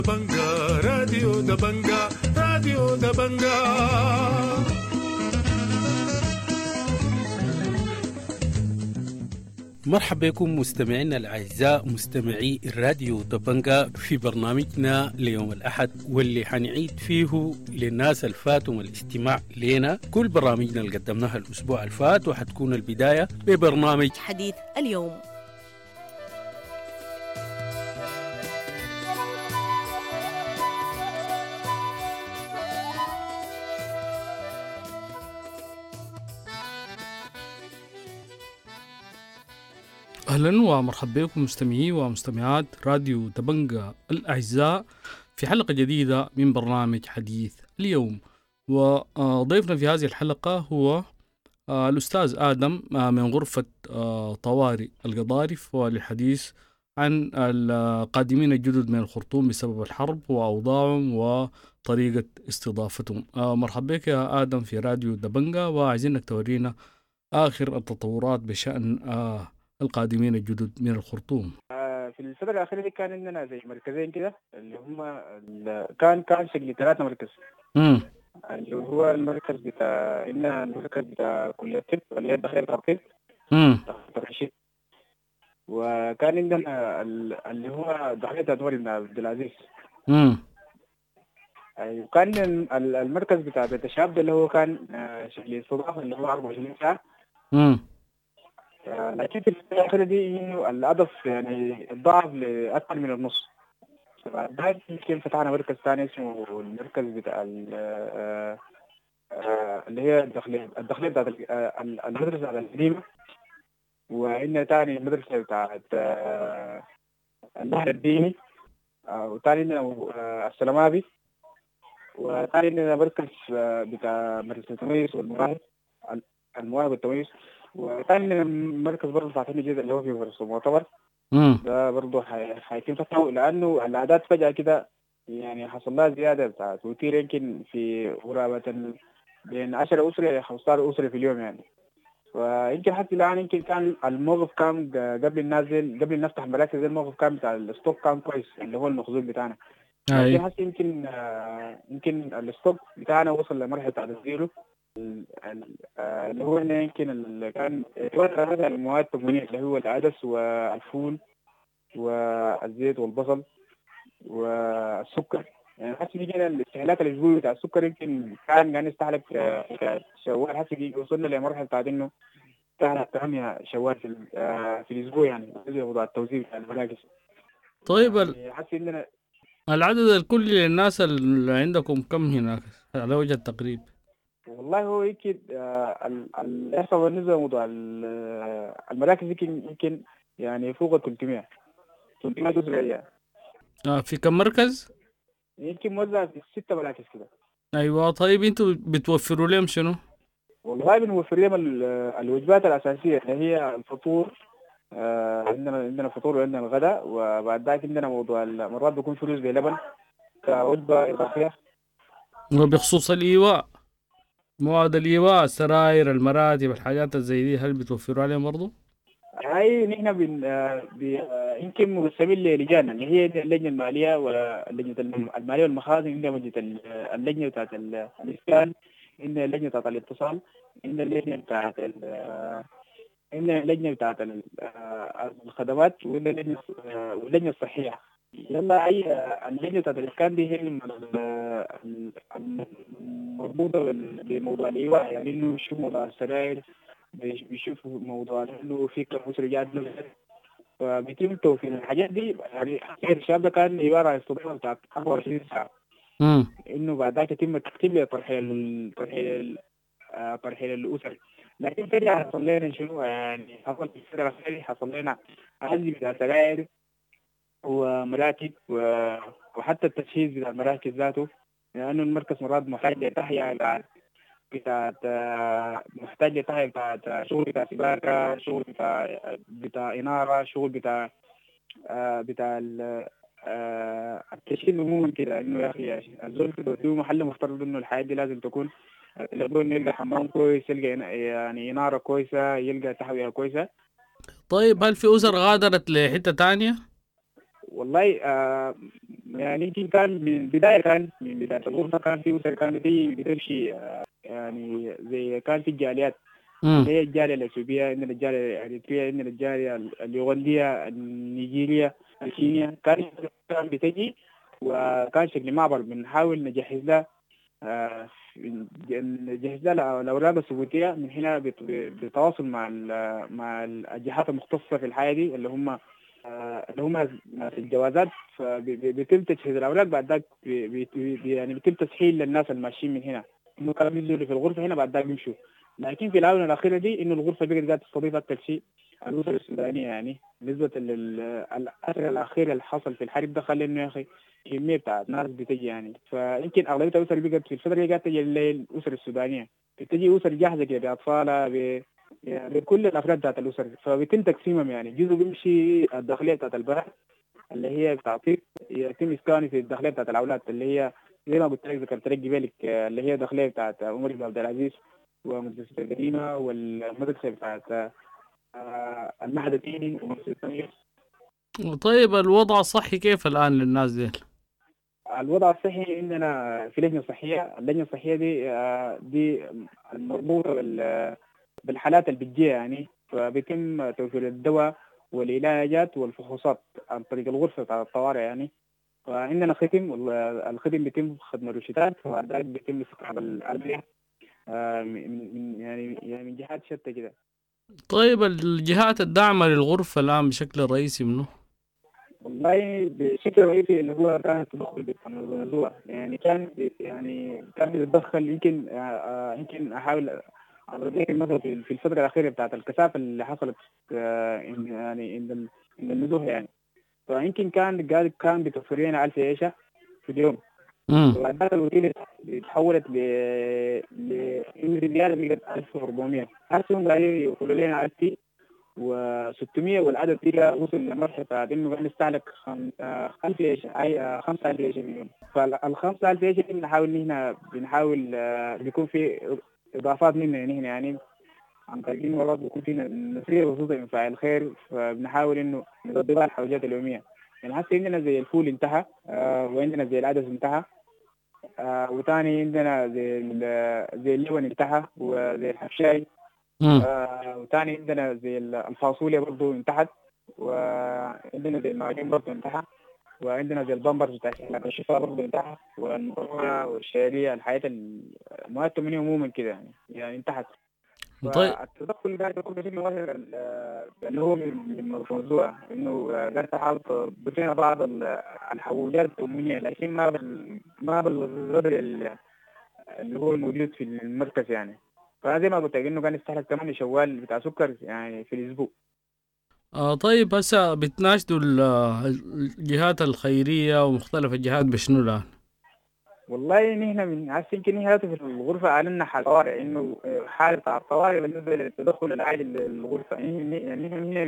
دبنجا راديو دبنجا راديو دبنجا. مرحبا بكم مستمعينا الأعزاء مستمعي الراديو دبنجا في برنامجنا ليوم الأحد، واللي حنعيد فيه للناس الفاتهم الاستماع لنا كل برامجنا اللي قدمناها الأسبوع الفات، وحتكون البداية ببرنامج حديث اليوم. أهلا ومرحبا بكم مستمعي ومستمعات راديو دبنجا الأعزاء في حلقة جديدة من برنامج حديث اليوم. وضيفنا في هذه الحلقة هو الأستاذ آدم من غرفة طوارئ القضارف، والحديث عن القادمين الجدد من الخرطوم بسبب الحرب وأوضاعهم وطريقة استضافتهم. مرحبا بك يا آدم في راديو دبنجا، وعايزينك تورينا آخر التطورات بشأن القادمين الجدد من الخرطوم. في الفترة الأخيرة دي كان عندنا زي مركزين كده اللي هم كان شكل 3 مركز. اللي هو المركز بتاع المركز بتاع كلية الطب اللي هي الداخلية بتاع الطب الرشيد، وكان عندنا اللي هو الداخلية بتاع عمر بن عبد العزيز. وكان المركز بتاع بيت الشباب اللي هو كان شكل استضافة اللي هو 24 ساعة. لكن في الفترة دي إنه الهدف يعني ضعف لأكثر من النص. بعد يمكن فتحنا مركز ثاني اسمه المركز بتاع اللي هي الداخلية بتاعت المدرسة القديمة، وعندنا ثاني المدرسة بتاعت النهر الديني، وثاني عندنا السلمابي، وثاني عندنا مركز بتاع مدرسة التمييز والمواهب والتمييز، وثاني مركز برضه فاتحين جديد اللي هو في مدرسة المعتبر. ده برضه حيتم فتحه لأنه الأعداد فجأة كده يعني حصل لها زيادة بتاع توتير، يمكن في قرابة بين 10 أسرة ل 15 أسرة في اليوم يعني. ويمكن حتى الآن يمكن كان الموقف كان قبل نفتح المراكز الموقف كان بتاع الستوك كان كويس اللي هو المخزون بتاعنا. لكن حتى يمكن الستوك بتاعنا وصل لمرحلة تعديله اللي هو يمكن اللي كان يتوقع المواد التموينية اللي هو العدس والفول والزيت والبصل والسكر. يعني حتى يجينا الاستهلاك الأسبوعي بتاع السكر يمكن كان يستهلك شوال، حتى وصلنا لمرحلة بتاع إنه استهلك 8 شوال في الأسبوع، يعني موضوع التوزيع بتاع المراكز. طيب يعني حتى عندنا العدد الكلي للناس اللي عندكم كم هناك على وجه التقريب؟ والله هو يمكن الإحصاء بالنسبة لموضوع المراكز يمكن يعني فوق 300 أسرة. في كم مركز؟ يمكن موزع في 6 مراكز كده. أيوة. طيب أنتوا بتوفروا لهم شنو؟ والله بنوفر لهم الوجبات الأساسية اللي هي الفطور. عندنا فطور وعندنا الغداء، وبعد ذلك عندنا موضوع مرات بيكون فلوس بلبن كوجبة إضافية. وبخصوص الإيواء، مواد الإيواء، السراير، المراتب، الحاجات زي دي، هل بتوفروا عليهم برضو؟ هاي نحن يمكن مقسمين للجان اللي هي اللجنة المالية واللجنة المالية والمخازن، عندنا اللجنة بتاعت الإسكان، عندنا اللجنة بتاعت الاتصال، عندنا اللجنة بتاعت الخدمات، وعندنا اللجنة الصحية. يلا أي اللجنة بتاعت الإسكان دي هي مربوطة بموضوع الإيواء، يعني إنه شو موضوع السراير، بيشوفوا موضوع إنه في كم أسرة جات له، فبيتم توفير الحاجات دي. يعني الشاب ده كان عبارة عن استضافة بتاعت 24 ساعة، إنه بعد ذلك يتم الترتيب لترحيل الأسر. لكن فجأة حصل لنا شنو يعني حصل في الفترة الأخيرة حصل لنا عزل بتاع سراير ومراكز وحتى التجهيز بتاع المراكز ذاته، لأنه المركز مرات محتاج لتحية محتاج لتحية بتاعت شغل بتاع سباكة، شغل بتاع إنارة، شغل بتاع التشكيل عموما كده. إنه يا أخي الزول كده وديه محل مفترض إنه الحياة دي لازم تكون يلقى حمام كويس، يلقى يعني إنارة كويسة، يلقى تهوية كويسة. طيب هل في أسر غادرت لحتة تانية؟ والله يعني يمكن كان من بداية، كان من بداية الغرفة كان في أسر كانت بتمشي يعني زي كان في الجاليات امم. اللي هي الجالية الأثيوبية، عندنا الجالية الأريترية، عندنا الجالية اليوغندية، النيجيرية، الكينيا، كان بتجي وكان شكل معبر بنحاول نجهز لها نجهز لها الأوراق الثبوتية من هنا بالتواصل مع الجهات المختصة في الحياة دي اللي هم ناس الجوازات. فبيتم تجهيز الأوراق بعد ذاك يعني بيتم تسهيل للناس الماشيين من هنا إنه كانوا ينزلوا في الغرفة هنا بعد ذاك يمشوا. لكن في الآونة الأخيرة دي إنه الغرفة بقت قاعدة تستضيف أكثر شيء الأسر السودانية، يعني نسبة للأثر الأخير اللي حصل في الحرب ده خلى إنه يا أخي كمية بتاعت ناس بتجي يعني. فيمكن أغلبية الأسر بقت في الفترة دي قاعدة تجي الأسر السودانية، بتجي أسر جاهزة كده بأطفالها يعني بكل الأفراد بتاعت الأسر. فبيتم تقسيمهم، يعني جزء بيمشي الداخلية بتاعت البلد اللي هي بتعطيك يتم إسكانه في الداخلية بتاعت الأولاد اللي هي زي ما قلت لك ذكرت لك قبلك اللي هي الداخلية بتاعت عمر بن عبد العزيز ومدرسة القديمة والمدرسة بتاعت المعهد الديني ومدرسة التمييز. طيب الوضع الصحي كيف الآن للناس دي؟ الوضع الصحي عندنا في لجنة صحية. اللجنة الصحية دي مربوطة بالحالات اللي بتجيها يعني، فبيتم توفير الدواء والعلاجات والفحوصات عن طريق الغرفة بتاع الطوارئ يعني. فعندنا ختم، الختم بيتم ختم الروشتات وبعد ذلك بيتم استقطاب الأدوية من جهات شتى كده. طيب الجهات الداعمة للغرفة الآن بشكل رئيسي منه؟ والله بشكل رئيسي اللي هو كان التدخل بالموضوع، يعني كان بيتدخل. يمكن احاول اضرب المثل في الفتره الاخيره بتاعت الكثافه اللي حصلت يعني عند النزوح يعني. فيمكن كان بتوفر لنا 1000 عيشه في اليوم. امم. وبعد ذلك الوكيل تحولت زياده بقت 1400. هسه قاعدين يوصلوا لنا 1000 و600 والعدد كده وصل لمرحلة إنه بقى نستهلك 5000 عيش أي 5000 عيش في اليوم. فال 5000 عيش دي بنحاول بيكون في إضافات مننا هنا يعني عن طريق إنه والله بيكون في نسير وسيطة من فاعل الخير. فبنحاول إنه نضبط الحوجات اليومية. يعني هسه عندنا زي الفول انتهى وعندنا زي العدس انتهى وتاني عندنا زي اللبن انتهى وزي الحبشاي وتاني عندنا زي الفاصوليا برضو انتهت وعندنا زي المعجون برضو انتهى وعندنا زي البامبرز بتاع الشفاء برضو انتهى والمكرونة والشعرية الحياة المواد التموينية عموما كده يعني انتهت. طيب. فالتدخل قاعد يكون بشكل مباشر اللي هو من الموضوع انه قاعد تحاول بفينا بعض الحوجات التموينية لكن ما بالقدر اللي هو الموجود في المركز يعني. فزي ما قلت لك انه كان يستهلك 8 شوال بتاع سكر يعني في الاسبوع. طيب هسه بتناشدوا الجهات الخيرية ومختلف الجهات بشنو الآن؟ والله نحن من عارف يمكن هي في الغرفه اعلنا حال طوارئ انه حاله بتاع الطوارئ بالنسبه للتدخل العاجل للغرفه. يعني نحن هنا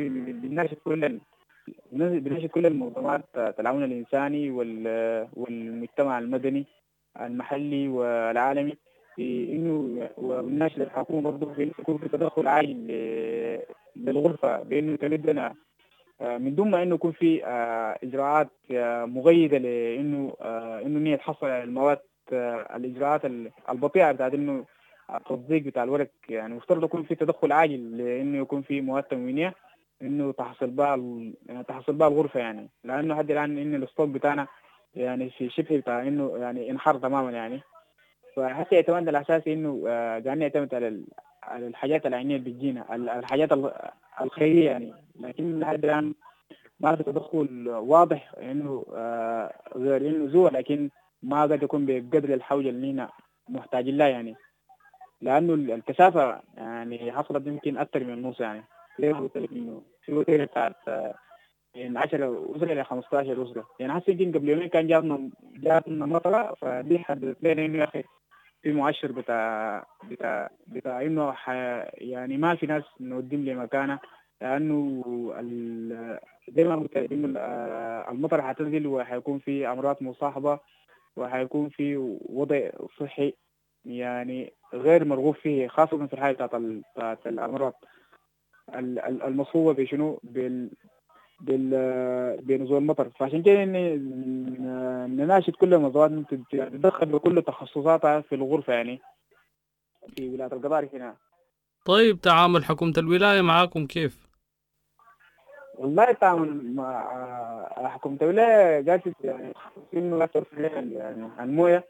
بنناشد كل المنظمات التعاون الانساني والمجتمع المدني المحلي والعالمي في انه وبنناشد الحكومه برضه في انه يكون في تدخل عاجل للغرفه بانه تمد لنا من دون ما انه يكون في اجراءات مغيده لانه انه هي تحصل على المواد. الاجراءات البطيئه بتاعت انه التصديق بتاع الورق يعني مفترض يكون في تدخل عاجل لانه يكون في مواد تموينيه انه تحصل بها الغرفه يعني. لانه حد الان ان الستوك بتاعنا يعني في شبه بتاع انه يعني انحر تماما يعني. فحتى اعتمادنا الاساسي انه قاعدين نعتمد على الحاجات العينيه اللي بتجينا الحاجات الخيريه يعني. لكن لحد الان ما في تدخل واضح انه غير انه زوع لكن ما قد يكون بقدر الحوجه اللي هنا محتاجين لها يعني. لانه الكثافه يعني حصلت يمكن اكثر من النص يعني. زي ما قلت لك انه في وتيره بتاعت من 10 اسره ل 15 اسره يعني. حتى يمكن قبل يومين كان جاتنا مطره فدي حددت لنا انه يا اخي في مؤشر بتاع انه يعني ما في ناس نوديهم لمكانه. لانه زي ما قلت انه المطر حتنزل وحيكون في امراض مصاحبه وحيكون في وضع صحي يعني غير مرغوب فيه خاصه في الحاله بتاعت الامراض المصحوبه بشنو بنزول المطر. فعشان كده نناشد كل المنظمات تتدخل بكل تخصصاتها في الغرفة يعني في ولاية القضارف هنا. طيب تعامل حكومة الولاية معاكم كيف؟ والله التعامل مع حكومة الولاية قالت يعني إنه لا توفر يعني الموية،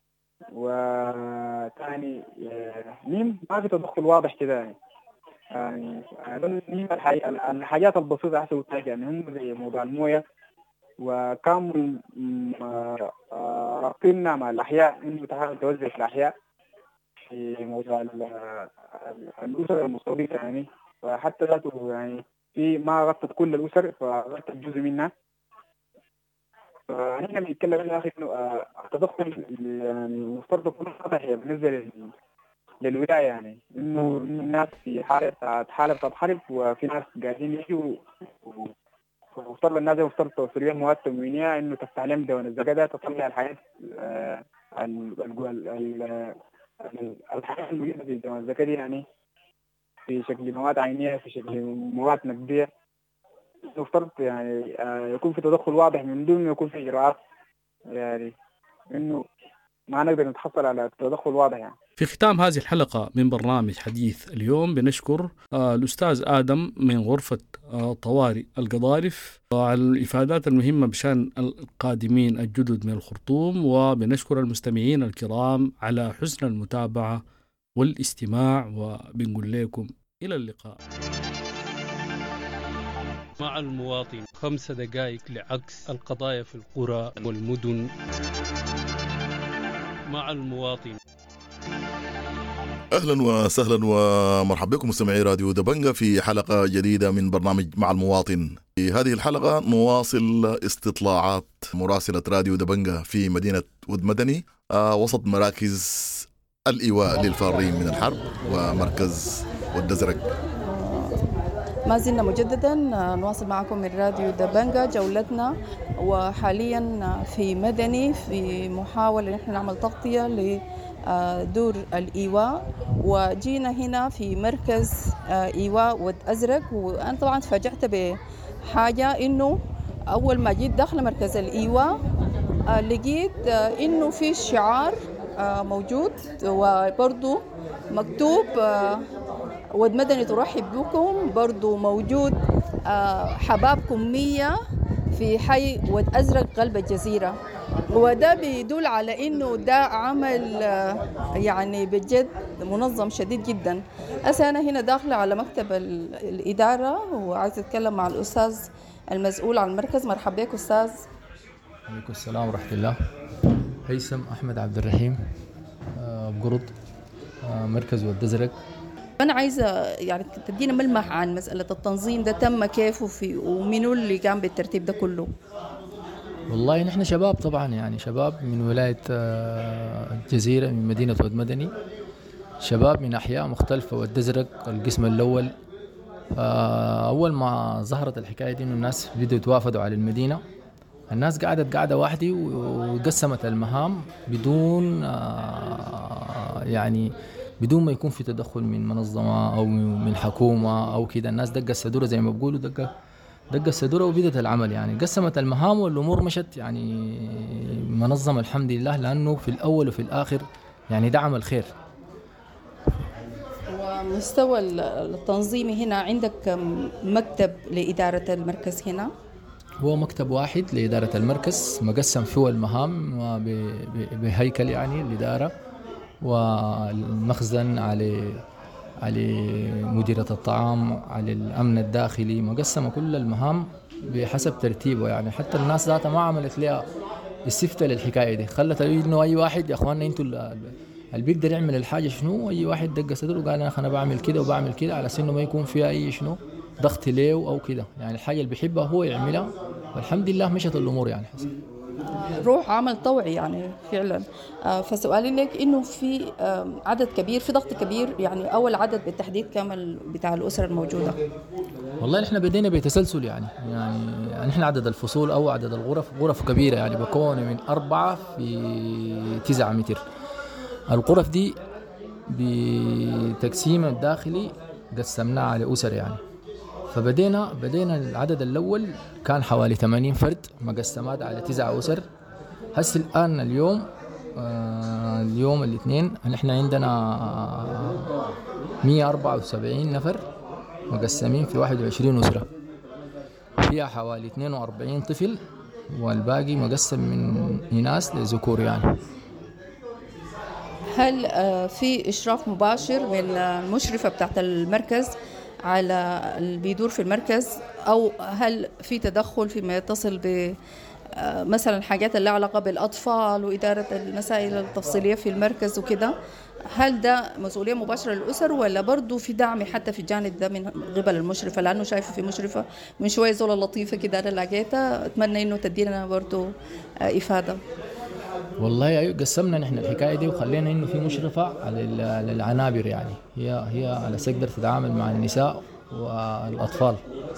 وثاني ما في تدخل واضح كده يعني الحاجات البسيطة أحسن حاجة يعني هم زي موضوع الموية، وكانوا رابطيننا مع الأحياء إنه تحاول توزع في الأحياء في موضوع الأسر المستضيفة يعني، وحتى ذاته يعني في ما غطت كل الأسر فغطت جزء منها. فهنا بنتكلم يا أخي إنه التدخل يعني مفترض يكون واضح بالنسبة للولاية يعني، إنه الناس في حالة حرب وفي ناس قاعدين يجوا، ومفترض الناس مفترض توفر لهم مواد تموينية إنه تفتح لهم دون الزكاة تطلع الحياة الحياة الموجودة في دون الزكاة يعني في شكل مواد عينية في شكل مواد نقدية. مفترض يعني يكون في تدخل واضح من دون ما يكون في إجراءات يعني، إنه ما نقدر نتحصل على تدخل واضح يعني. في ختام هذه الحلقة من برنامج حديث اليوم بنشكر الأستاذ آدم من غرفة طوارئ القضارف على الإفادات المهمة بشأن القادمين الجدد من الخرطوم، وبنشكر المستمعين الكرام على حسن المتابعة والاستماع، وبنقول لكم إلى اللقاء. مع المواطن 5 دقائق لعكس القضايا في القرى والمدن. مع المواطن. أهلا وسهلا ومرحبا بكم مستمعي راديو دبنجة في حلقة جديدة من برنامج مع المواطن. في هذه الحلقة نواصل استطلاعات مراسلة راديو دبنجة في مدينة ود مدني وسط مراكز الإيواء للفارين من الحرب ومركز ود أزرق. ما زلنا مجددا نواصل معكم من راديو دبنجة جولتنا، وحاليا في مدني في محاولة نحن نعمل تغطية لدور الإيواء، وجينا هنا في مركز إيواء ود أزرق. وأنا طبعا تفاجأت بحاجة، إنه أول ما جيت داخل مركز الإيواء لقيت إنه في شعار موجود وبرضو مكتوب ود مدني ترحب بكم، برضو موجود حبابكم 100 في حي ود أزرق قلب الجزيرة. وده بيدل على إنه ده عمل يعني بجد منظم شديد جدا. أنا هنا داخلة على مكتب الإدارة وعايزة أتكلم مع الأستاذ المسؤول عن المركز. مرحبا بك أستاذ. عليكم السلام ورحمة الله. هيثم أحمد عبد الرحيم بقرض مركز ود أزرق. أنا عايزة يعني تدينا ملمح عن مسألة التنظيم ده تم كيف ومنو اللي قام بالترتيب ده كله؟ والله نحن شباب طبعا، يعني شباب من ولاية الجزيرة من مدينة ود مدني، شباب من أحياء مختلفة ود أزرق القسم الأول. أول ما ظهرت الحكاية دي إنه الناس بدأوا يتوافدوا على المدينة، الناس قعدت قاعدة واحدة وقسمت المهام بدون يعني بدون ما يكون في تدخل من منظمة أو من حكومة أو كده. الناس دقت السدورة زي ما بقولوا، دقت السدورة وبدت العمل، يعني قسمت المهام والأمور مشت يعني منظمة الحمد لله، لأنه في الأول وفي الآخر يعني ده عمل خير. ومستوى التنظيمي هنا عندك مكتب لإدارة المركز هنا؟ هو مكتب واحد لإدارة المركز مقسم فيه المهام بهيكل يعني الإدارة، والمخزن على مديرة الطعام على الأمن الداخلي، مقسمة كل المهام بحسب ترتيبه. يعني حتى الناس ذاتها ما عملت لها استفتاء للحكاية دي، خلت إنه أي واحد يا أخواننا أنتوا اللي بيقدر يعمل الحاجة شنو، أي واحد دق صدره وقال أنا بعمل كده وبعمل كده، على سنه ما يكون فيها أي شنو ضغط ليه أو كده. يعني الحاجة اللي بيحبها هو يعملها، والحمد لله مشت الأمور يعني حسن. روح عمل طوعي يعني فعلا. فسؤالي لك انه في عدد كبير، في ضغط كبير، يعني اول عدد بالتحديد كامل بتاع الاسر الموجوده؟ والله احنا بدينا بتسلسل يعني احنا عدد الفصول او عدد غرف كبيره، يعني بكون من 4 في 9 متر. الغرف دي بتقسيم الداخلي قسمناها على اسر، يعني فبدينا العدد الأول كان حوالي 80 فرد مقسمات على 9 أسر. هسه الآن اليوم الاثنين نحن عندنا 174 نفر مقسمين في 21 أسرة، فيها حوالي 42 طفل، والباقي مقسم من إناث لذكور يعني. هل في إشراف مباشر من المشرفة بتاعت المركز على اللي بيدور في المركز، أو هل في تدخل فيما يتصل ب مثلا حاجات اللي علاقة بالأطفال وإدارة المسائل التفصيلية في المركز وكده؟ هل ده مسؤولية مباشرة للأسر ولا برضو في دعم حتى في الجانب ده من قبل المشرفة؟ لأنه شايفة في مشرفة من شوية زولة لطيفة كده أنا لقيتها، أتمنى إنه تدينا برضو إفادة. والله أيوة، قسمنا نحن الحكاية دي وخلينا إنه في مشرفة على العنابر، يعني هي على تقدر تتعامل مع النساء والأطفال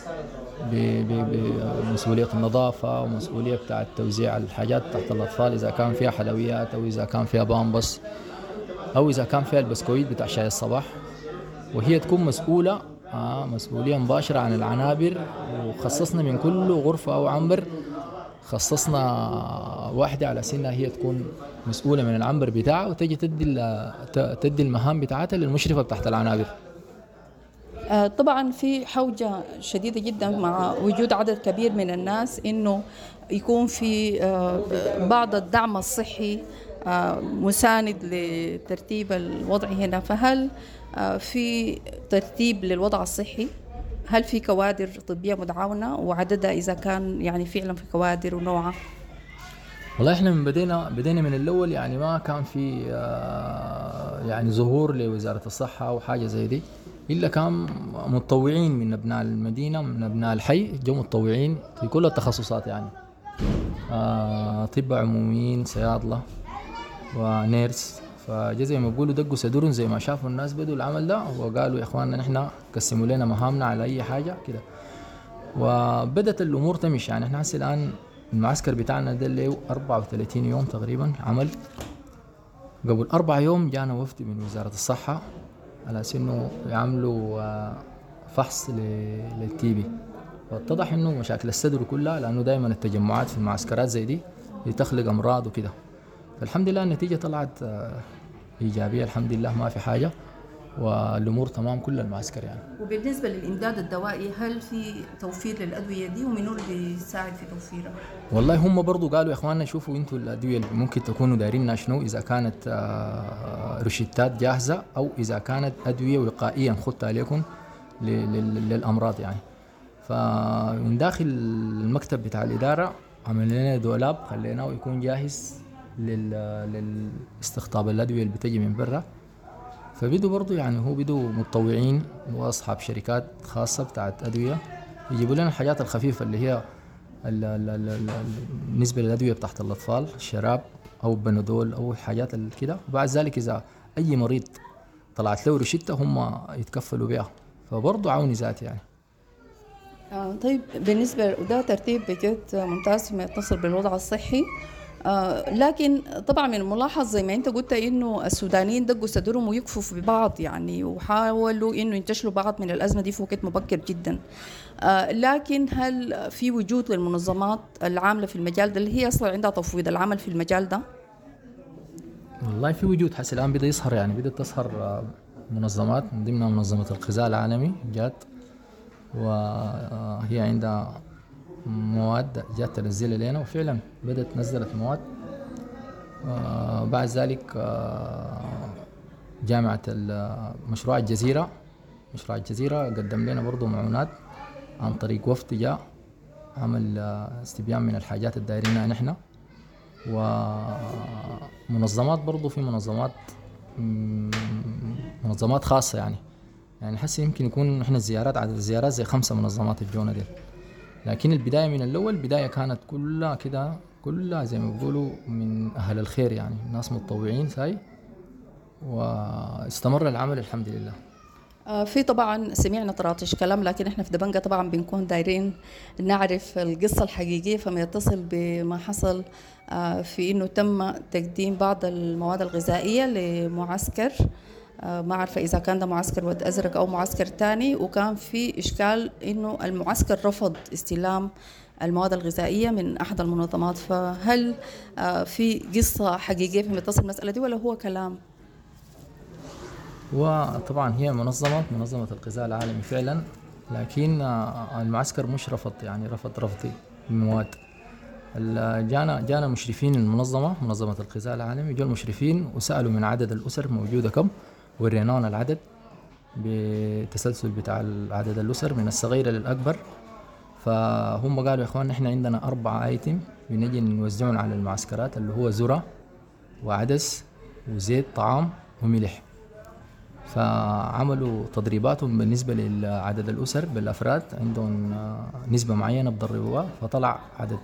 بمسؤولية النظافة ومسؤولية بتاعة توزيع الحاجات تحت الأطفال، إذا كان فيها حلويات أو إذا كان فيها بامبس أو إذا كان فيها البسكويت بتاع شاي الصباح. وهي تكون مسؤولية مباشرة عن العنابر، وخصصنا من كل غرفة أو عنبر خصصنا واحدة على سنها هي تكون مسؤولة من العنبر بتاعها، وتجي تدي المهام بتاعتها للمشرفة تحت العنابر. طبعا في حوجة شديدة جدا مع وجود عدد كبير من الناس إنه يكون في بعض الدعم الصحي مساند لترتيب الوضع هنا. فهل في ترتيب للوضع الصحي؟ هل في كوادر طبية متعاونة وعددها إذا كان يعني فعلا في كوادر ونوعها؟ والله احنا من بدينا من الأول، يعني ما كان في يعني ظهور لوزارة الصحة أو حاجة زي دي، إلا كان متطوعين من أبناء المدينة من أبناء الحي، جو متطوعين في كل التخصصات يعني طب عموميين، صيادلة ونيرس. فجا زي ما بيقولوا دقوا صدورهم زي ما شافوا الناس بدوا العمل ده، وقالوا يا إخواننا نحن قسموا لنا مهامنا على أي حاجة كده، وبدت الأمور تمشي. يعني احنا هسه الآن المعسكر بتاعنا ده اللي 34 يوم تقريبا عمل. قبل 4 يوم جانا وفد من وزارة الصحة على أساس إنه يعملوا فحص للتيبي، واتضح إنه مشاكل الصدر كلها، لأنه دائما التجمعات في المعسكرات زي دي تخلق أمراض وكده. فالحمد لله النتيجة طلعت إيجابية الحمد لله، ما في حاجة والأمور تمام كل المعسكر يعني. وبالنسبة للإمداد الدوائي هل في توفير للأدوية دي ومنو اللي بيساعد في توفيرها؟ والله هم برضو قالوا يا إخواننا شوفوا أنتوا الأدوية اللي ممكن تكونوا دايرينها شنو، إذا كانت روشتات جاهزة أو إذا كانت أدوية وقائية نخدها لكم للأمراض يعني. فمن داخل المكتب بتاع الإدارة عملنا لنا دولاب خليناه يكون جاهز للاستقطاب الأدوية اللي بتجي من برا. فبدوا برضو يعني بدوا متطوعين واصحاب شركات خاصه بتاعت ادويه يجيبوا لنا الحاجات الخفيفه اللي هي بالنسبه للادويه بتاعت الاطفال، الشراب او بنادول او حاجات كده. وبعد ذلك اذا اي مريض طلعت له روشته هم يتكفلوا بها، فبرضو عوني ذاتي يعني. طيب بالنسبه لده ترتيب بجد ممتاز فيما يتصل بالوضع الصحي. لكن طبعا من الملاحظ زي ما انت قلت انه السودانيين دقوا صدرهم ويكفوا في بعض يعني، وحاولوا انه ينتشلوا بعض من الازمه دي في وقت مبكر جدا. لكن هل في وجود للمنظمات العامله في المجال ده اللي هي اصلا عندها تفويض العمل في المجال ده؟ والله في وجود حسي الان بدا يظهر، يعني بدات تظهر منظمات من ضمنها منظمه الغذاء العالمي جات، وهي عندها مواد جات تنزلها لنا، وفعلا بدأت نزلت مواد. بعد ذلك جامعة مشروع الجزيرة قدم لنا برضو معونات عن طريق وفد جاء عمل استبيان من الحاجات الدايرينها نحن. ومنظمات برضو في منظمات خاصة يعني حسي يمكن يكون نحن الزيارات عدد الزيارات زي 5 منظمات الجونة دي. لكن البداية من الأول بداية كانت كلها كده، كلها زي ما بيقولوا من أهل الخير يعني، ناس متطوعين ساي، واستمر العمل الحمد لله. في طبعا سمعنا طراطش كلام، لكن احنا في دبنجة طبعا بنكون دايرين نعرف القصة الحقيقية فما يتصل بما حصل في انه تم تقديم بعض المواد الغذائية لمعسكر ما عارفة إذا كان ده معسكر ود أزرق أو معسكر تاني، وكان في إشكال إنه المعسكر رفض استلام المواد الغذائية من أحد المنظمات. فهل في قصة حقيقية في متصل المسألة دي ولا هو كلام؟ وطبعا هي منظمة الغذاء العالمي فعلا، لكن المعسكر مش رفض، يعني رفض المواد. جانا مشرفين المنظمة الغذاء العالمي، جو المشرفين وسألوا من عدد الأسر موجودة كم، ورينانا العدد بتسلسل بتاع عدد الأسر من الصغيرة للأكبر. فهم قالوا يا إخوان إحنا عندنا 4 آيتم بنجي نوزعون على المعسكرات، اللي هو ذرة وعدس وزيت طعام وملح. فعملوا تضريباتهم بالنسبة لعدد الأسر بالأفراد، عندهم نسبة معينة بضربوها، فطلع عدد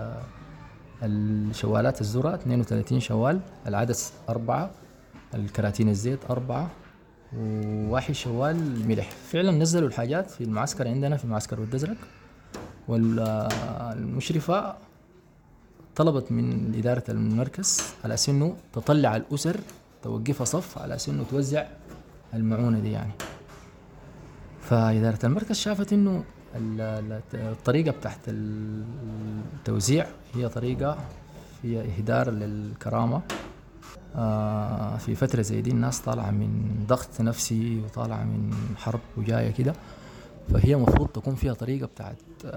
الشوالات الذرة 32 شوال، العدس 4، الكراتين الزيت 4، و1 شوال ملح. فعلا نزلوا الحاجات في المعسكر عندنا في معسكر ود أزرق، والمشرفة طلبت من إدارة المركز على أنه تطلع الأسر، توقفها صف على أنه توزع المعونة دي يعني. فإدارة المركز شافت إنه الطريقة بتاعت التوزيع هي طريقة فيها إهدار للكرامة. في فترة زي دي الناس طالعة من ضغط نفسي وطالعة من حرب وجاية كده، فهي مفروض تكون فيها طريقة بتاعت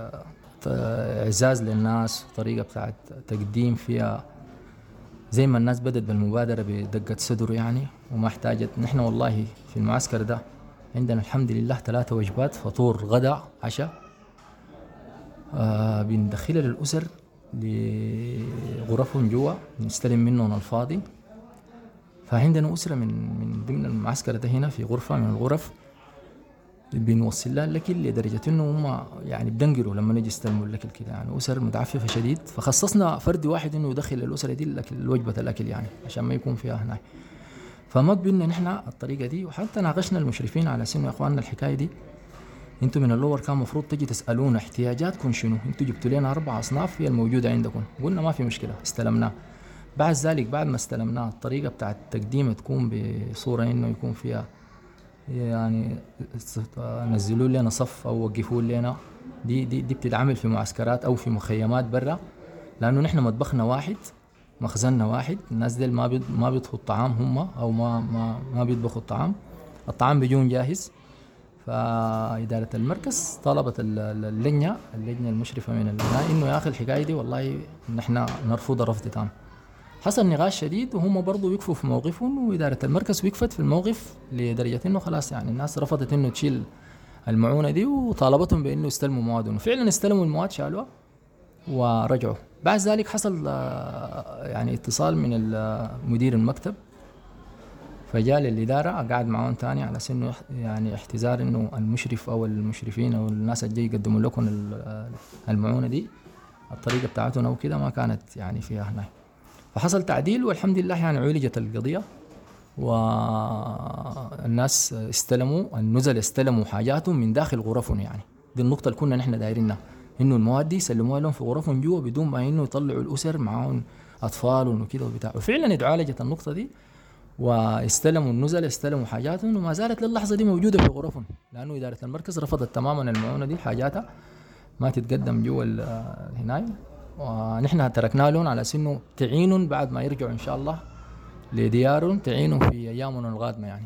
إعزاز للناس، وطريقة بتاعت تقديم فيها زي ما الناس بدت بالمبادرة بدقة صدر يعني، وما احتاجت. نحن والله في المعسكر ده عندنا الحمد لله 3 وجبات، فطور غدا عشاء، بندخلها للأسر لغرفهم جوا، نستلم منهم الفاضي. فعندنا أسرة من ضمن المعسكر ده هنا في غرفة من الغرف بنوصل لها الأكل لدرجة إنه هم يعني بدنقروا لما نجي يستلموا الأكل كده، يعني أسر متعففة شديد. فخصصنا فرد واحد إنه يدخل الأسرة دي وجبة الأكل يعني، عشان ما يكون فيها هناك. فما قبلنا نحن الطريقة دي، وحتى ناقشنا المشرفين على سنة يا إخواننا الحكاية دي أنتوا من اللور كان مفروض تجي تسألونا احتياجاتكم شنو، أنتوا جبتوا لنا 4 أصناف هي الموجودة عندكم، قلنا ما في مشكلة، استلمناه. بعد ذلك بعد ما استلمناه الطريقة بتاعت التقديم تكون بصورة إنه يكون فيها يعني نزلوا لنا صف أو وقفوا لنا. دي بتتعمل في معسكرات أو في مخيمات برا، لأنه نحن مطبخنا واحد، مخزننا واحد، الناس دي ما بيطفوا الطعام هم، أو ما بيطبخوا الطعام بيجون جاهز. فإدارة المركز طلبت اللجنة المشرفة من البناء إنه يا أخي الحكاية دي والله نحن نرفض رفض تام. حصل نقاش شديد وهم برضو يكفوا في موقفهم، وإدارة المركز وقفت في الموقف لدرجة إنه خلاص يعني الناس رفضت إنه تشيل المعونة دي، وطالبتهم بإنه يستلموا موادهم. فعلا استلموا المواد، شالوها ورجعوا. بعد ذلك حصل يعني اتصال من مدير المكتب، فجاء للإدارة قاعد معهم تاني على سنه يعني احتزار إنه المشرف أو المشرفين أو الناس اللي يقدموا لكم المعونة دي الطريقة بتاعتهم أو كده ما كانت يعني فيها هنا. فحصل تعديل والحمد لله يعني عولجت القضية، والناس النزل استلموا حاجاتهم من داخل غرفهم. يعني دي النقطة اللي كنا نحن دايرينها، إنه المواد دي سلموها لهم في غرفهم جوا بدون ما إنه يطلعوا الأسر معهم أطفال وكده وبتاع. وفعلا اتعالجت النقطة دي واستلموا النزل، استلموا حاجاتهم، وما زالت للحظة دي موجودة في غرفهم، لأنه إدارة المركز رفضت تماما المعونة دي، حاجاتها ما تتقدم جوا هناي. ونحن تركنا لهم على سنه تعينهم بعد ما يرجعوا إن شاء الله لديارهم، تعينهم في أيامهم القادمة. يعني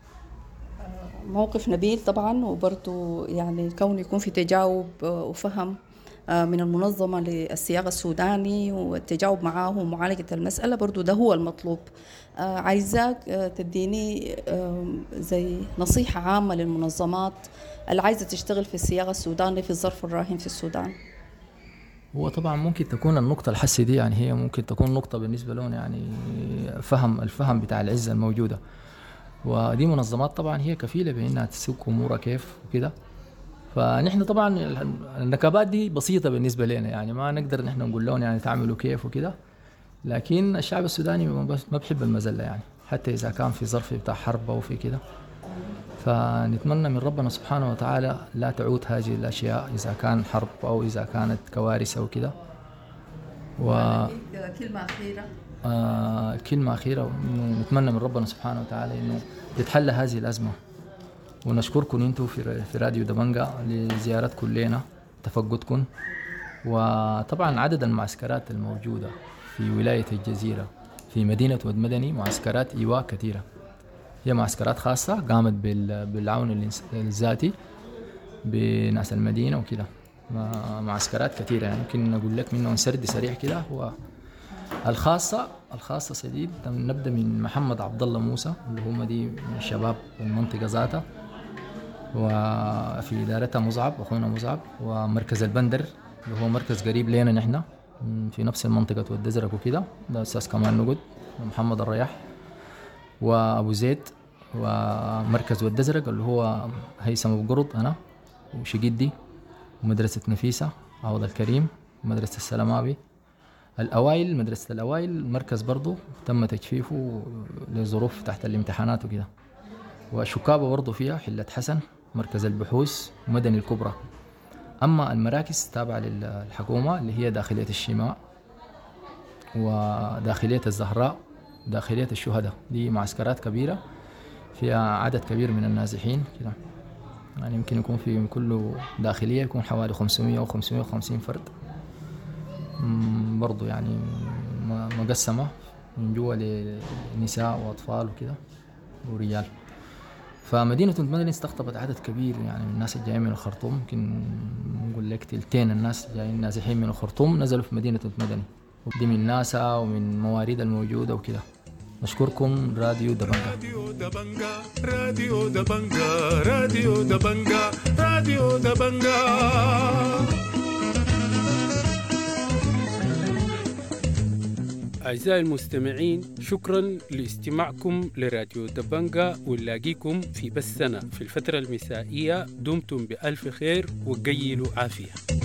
موقف نبيل طبعا، وبرضو يعني كون يكون في تجاوب وفهم من المنظمة للسياق السوداني والتجاوب معاه ومعالجة المسألة، برضو ده هو المطلوب. عايزاك تديني زي نصيحة عامة للمنظمات اللي عايزة تشتغل في السياق السوداني في الظرف الراهن في السودان. هو طبعا ممكن تكون النقطة الحسي دي يعني هي ممكن تكون نقطة بالنسبة لهم، يعني الفهم بتاع العزة الموجودة، ودي منظمات طبعا هي كفيلة بأنها تسوق أمورها كيف وكده. فنحن طبعا النكبات دي بسيطة بالنسبة لنا، يعني ما نقدر نحن نقول لهم يعني تعملوا كيف وكده، لكن الشعب السوداني ما بحب المزلة يعني، حتى إذا كان في ظرف بتاع حرب أو في كده. فنتمنى من ربنا سبحانه وتعالى لا تعود هذه الأشياء إذا كان حرب أو إذا كانت كوارث أو كده. كلمة أخيرة كلمة أخيرة، نتمنى من ربنا سبحانه وتعالى إنه تتحل هذه الأزمة. ونشكركم أنتم في راديو دبنجة لزيارتكم لنا، تفقدكم. وطبعا عدد المعسكرات الموجودة في ولاية الجزيرة في مدينة ودمدني معسكرات إيواء كثيرة، هي معسكرات خاصة قامت بالعون الذاتي بناس المدينة وكده، معسكرات كثيرة. يعني يمكن نقول لك منه سرد سريع كده. هو الخاصة سديد، نبدأ من محمد عبد الله موسى اللي هم دي من شباب المنطقة ذاتها، وفي إدارتها مصعب أخونا مصعب، ومركز البندر اللي هو مركز قريب لنا نحن في نفس المنطقة والدزرق وكده، ده أساس كمان نقد محمد الرياح، وأبو زيد، ومركز والدزرق اللي هو هيثم أبو قرط أنا وشقيدي، ومدرسة نفيسة عوض الكريم، ومدرسة السلامابي الأوائل. مدرسة الأوائل مركز برضو تم تجفيفه لظروف تحت الامتحانات وكده. وشكابة برضو فيها حلة حسن، مركز البحوث، ومدني الكبرى. أما المراكز تابعة للحكومة اللي هي داخلية الشماء وداخلية الزهراء وداخلية الشهداء، دي معسكرات كبيرة فيها عدد كبير من النازحين كده. يعني يمكن يكون في كل داخلية يكون حوالي 500 أو 550 فرد، برضو يعني مقسمة من جوا لنساء وأطفال وكده ورجال. فمدينة ودمدني استقطبت عدد كبير يعني من الناس الجايين من الخرطوم، يمكن نقول لك تلتين الناس جايين نازحين من الخرطوم نزلوا في مدينة ودمدني، ودي من ناسا ومن موارد الموجودة وكده. نشكركم راديو دبنجة. راديو دبنجة، راديو دبنجة، راديو دبنجة، راديو دبنجة. أعزائي المستمعين، شكرا لاستماعكم لراديو دبنجة، ونلاقيكم في بثنا في الفترة المسائية. دمتم بألف خير وقيلوا عافية.